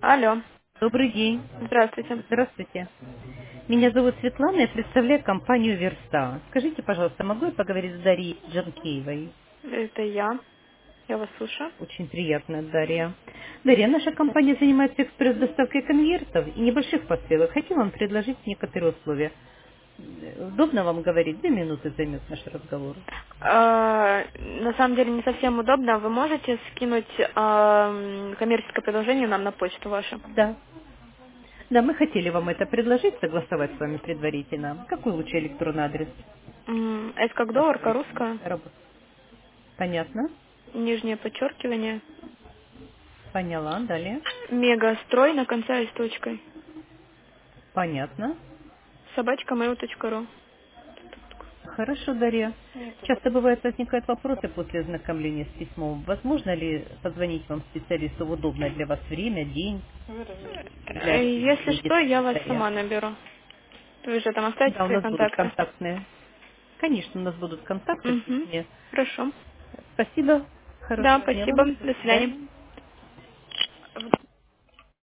Алло. Добрый день. Здравствуйте. Здравствуйте. Меня зовут Светлана, я представляю компанию Верста. Скажите, пожалуйста, могу я поговорить с Дарьей Джанкеевой? Это я. Я вас слушаю. Очень приятно, Дарья. Дарья, наша компания занимается экспресс-доставкой конвертов и небольших посылок. Хочу вам предложить некоторые условия. Удобно вам говорить? 2 минуты займет наш разговор. На самом деле не совсем удобно. Вы можете скинуть коммерческое предложение нам на почту вашу? Да. Да, мы хотели вам это предложить, согласовать с вами предварительно. Какой лучший электронный адрес С как вашей доллар, русская. работы? Понятно? Нижнее подчеркивание. Поняла. Далее. Мегастрой на конце с точкой. Понятно. Собачка mail.ru. Хорошо, Дарья. Часто бывает возникают вопросы после ознакомления с письмом. Возможно ли позвонить вам специалисту в удобное для вас время, день для Если объяснения что, я деталей, вас Дарья? сама наберу. Вы же там оставите Да, у свои нас будут контакты? контактные. Конечно, у нас будут контакты в Угу. письме. Хорошо. Спасибо. Да, Хорошего дня спасибо. вам. До До свидания. свидания.